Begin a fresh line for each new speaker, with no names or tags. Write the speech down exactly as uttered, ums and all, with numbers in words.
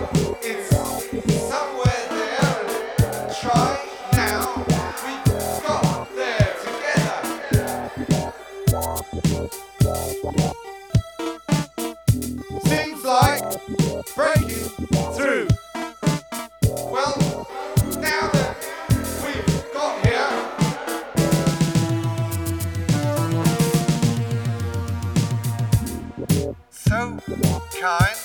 It's somewhere there. And try now. We got there together. Seems like breaking through. Well, now that we've got here, so kind.